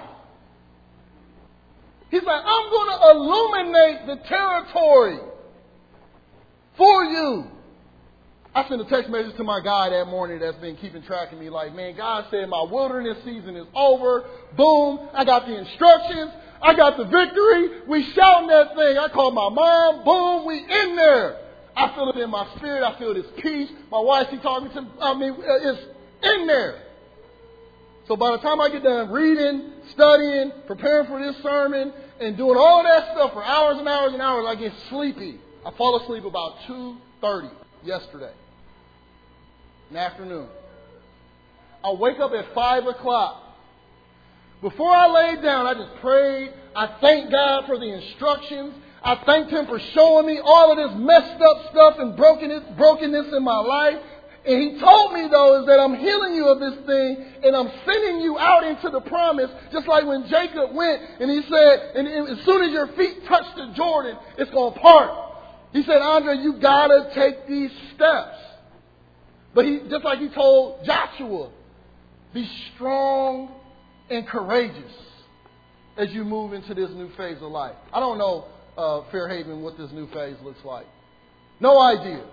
He's like, I'm going to illuminate the territory for you. I sent a text message to my guy that morning that's been keeping track of me like, man, God said my wilderness season is over. Boom. I got the instructions. I got the victory. We shouting that thing. I called my mom. Boom. We in there. I feel it in my spirit. I feel this peace. My wife, she talking to me. I mean, it's in there. So by the time I get done reading, studying, preparing for this sermon, and doing all that stuff for hours and hours and hours, I get sleepy. I fall asleep about two thirty yesterday. In the afternoon. I wake up at five o'clock. Before I laid down, I just prayed. I thanked God for the instructions. I thanked Him for showing me all of this messed up stuff and brokenness, brokenness in my life. And He told me, though, is that I'm healing you of this thing and I'm sending you out into the promise, just like when Jacob went and he said, and as soon as your feet touch the Jordan, it's going to part. He said, Andre, you got to take these steps. But he, just like He told Joshua, be strong and courageous as you move into this new phase of life. I don't know, uh, Fairhaven, what this new phase looks like. No idea.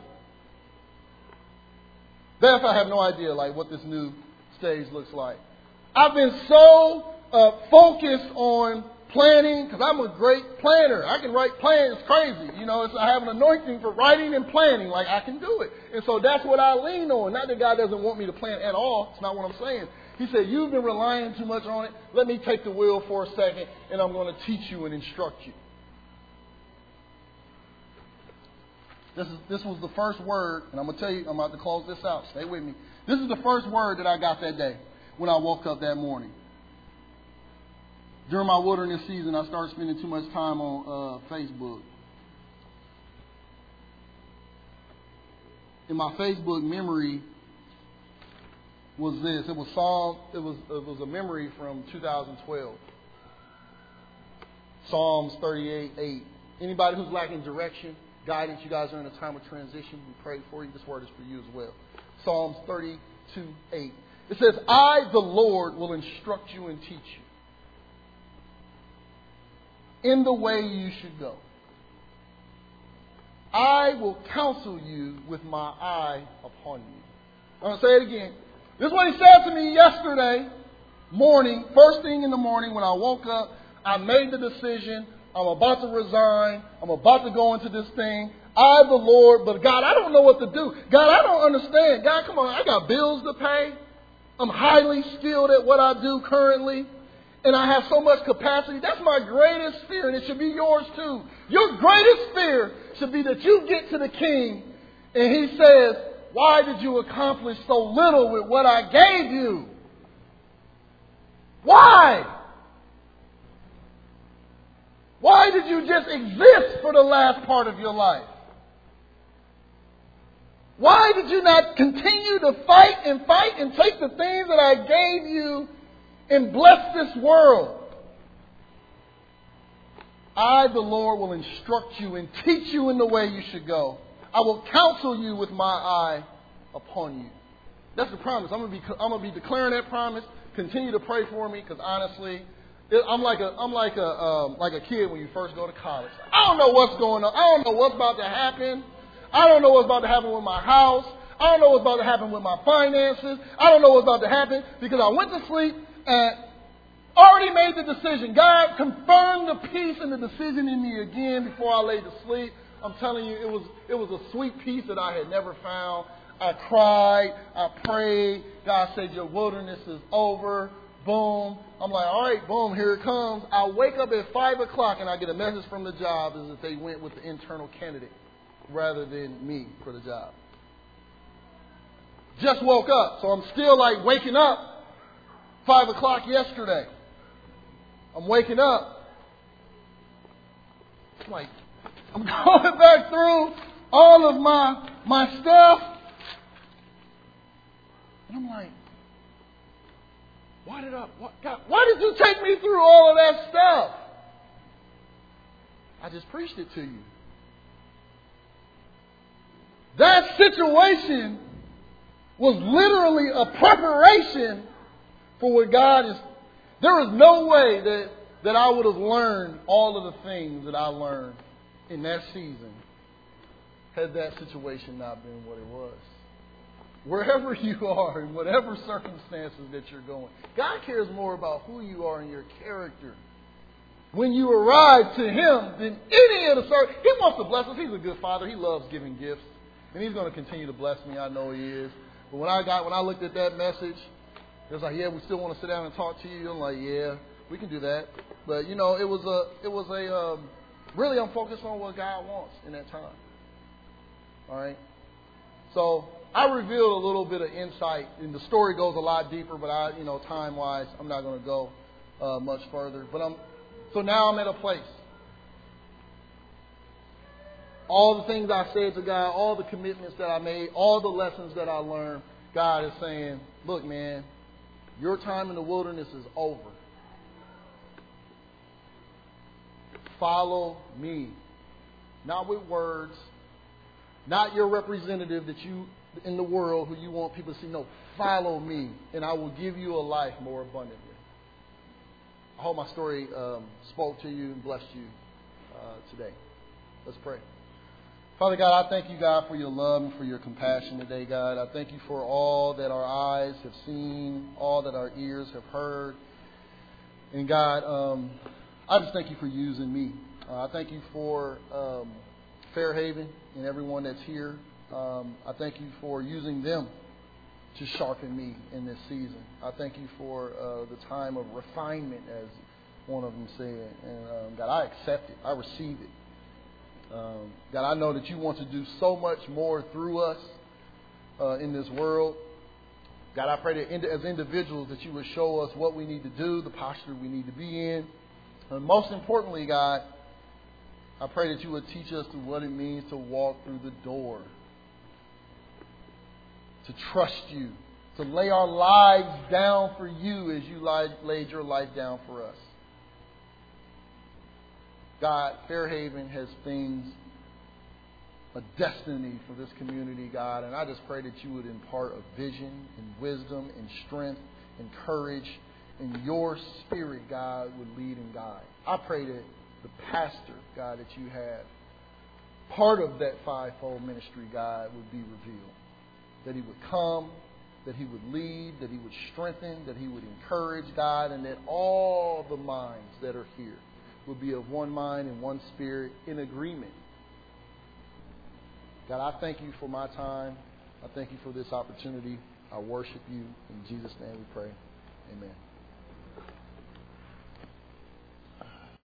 Beth, I have no idea like what this new stage looks like. I've been so uh, focused on planning because I'm a great planner. I can write plans crazy. You know, it's, I have an anointing for writing and planning. Like, I can do it. And so that's what I lean on. Not that God doesn't want me to plan at all. It's not what I'm saying. He said, you've been relying too much on it. Let me take the wheel for a second, and I'm going to teach you and instruct you. This is this was the first word, and I'm going to tell you, I'm about to close this out. Stay with me. This is the first word that I got that day when I woke up that morning. During my wilderness season, I started spending too much time on uh, Facebook. In my Facebook memory was this. It was Psalm. It was it was a memory from two thousand twelve. Psalms thirty-eight eight. Anybody who's lacking direction, guidance, you guys are in a time of transition. We pray for you. This word is for you as well. Psalms thirty-two eight. It says, I, the Lord, will instruct you and teach you in the way you should go. I will counsel you with my eye upon you. I'm going to say it again. This is what He said to me yesterday morning, first thing in the morning when I woke up. I made the decision. I'm about to resign. I'm about to go into this thing. I, the Lord, but God, I don't know what to do. God, I don't understand. God, come on, I got bills to pay. I'm highly skilled at what I do currently. And I have so much capacity. That's my greatest fear, and it should be yours too. Your greatest fear should be that you get to the King and He says, why did you accomplish so little with what I gave you? Why? Why did you just exist for the last part of your life? Why did you not continue to fight and fight and take the things that I gave you and bless this world? I, the Lord, will instruct you and teach you in the way you should go. I will counsel you with my eye upon you. That's the promise. I'm going to be, I'm going to be declaring that promise. Continue to pray for me, because honestly, I'm like a I'm like a um, like a kid when you first go to college. I don't know what's going on. I don't know what's about to happen. I don't know what's about to happen with my house. I don't know what's about to happen with my finances. I don't know what's about to happen because I went to sleep and already made the decision. God confirmed the peace and the decision in me again before I laid to sleep. I'm telling you, it was it was a sweet peace that I had never found. I cried. I prayed. God said, your wilderness is over. Boom. I'm like, all right, boom, here it comes. I wake up at five o'clock and I get a message from the job is that they went with the internal candidate rather than me for the job. Just woke up. So I'm still like waking up five o'clock yesterday. I'm waking up. I'm like, I'm going back through all of my my stuff. And I'm like, why did I, what, God, why did you take me through all of that stuff? I just preached it to you. That situation was literally a preparation for what God is. There is no way that, that I would have learned all of the things that I learned in that season had that situation not been what it was. Wherever you are, in whatever circumstances that you're going, God cares more about who you are and your character when you arrive to Him than any of the circumstances. He wants to bless us. He's a good Father. He loves giving gifts. And He's going to continue to bless me. I know He is. But when I got when I looked at that message, it was like, yeah, we still want to sit down and talk to you. I'm like, yeah, we can do that. But, you know, it was a, it was a, um, really I'm focused on what God wants in that time. All right? So I revealed a little bit of insight, and the story goes a lot deeper, but I, you know, time-wise, I'm not going to go uh, much further. But I'm, so now I'm at a place. All the things I said to God, all the commitments that I made, all the lessons that I learned, God is saying, look, man, your time in the wilderness is over. Follow me. Not with words, not your representative that you in the world who you want people to see. No, follow me, and I will give you a life more abundantly. I hope my story um, spoke to you and blessed you uh, today. Let's pray. Father God, I thank you, God, for your love and for your compassion today, God. I thank you for all that our eyes have seen, all that our ears have heard. And God, um, I just thank you for using me. Uh, I thank you for um, Fairhaven and everyone that's here. Um, I thank you for using them to sharpen me in this season. I thank you for uh, the time of refinement, as one of them said. And um, God, I accept it. I receive it. Um, God, I know that you want to do so much more through us uh, in this world. God, I pray that as individuals that you would show us what we need to do, the posture we need to be in. And most importantly, God, I pray that you would teach us what it means to walk through the door, to trust you, to lay our lives down for you as you laid your life down for us. God, Fairhaven has things, a destiny for this community, God. And I just pray that you would impart a vision and wisdom and strength and courage, and your spirit, God, would lead and guide. I pray that the pastor, God, that you have, part of that fivefold ministry, God, would be revealed. That he would come, that he would lead, that he would strengthen, that he would encourage, God, and that all the minds that are here will be of one mind and one spirit in agreement. God, I thank you for my time. I thank you for this opportunity. I worship you. In Jesus' name we pray. Amen.